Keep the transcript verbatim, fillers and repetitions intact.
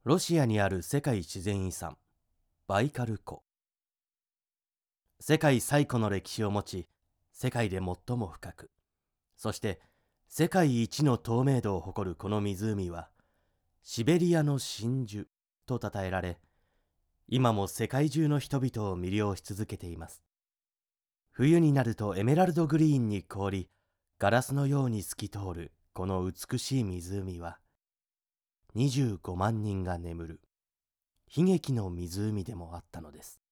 ロシアにある世界自然遺産バイカル湖。世界最古の歴史を持ち、世界で最も深く、そして世界一の透明度を誇るこの湖はシベリアの真珠と称えられ、今も世界中の人々を魅了し続けています。冬になるとエメラルドグリーンに凍り、ガラスのように透き通るこの美しい湖は、にじゅうごまんにんが眠る悲劇の湖でもあったのです。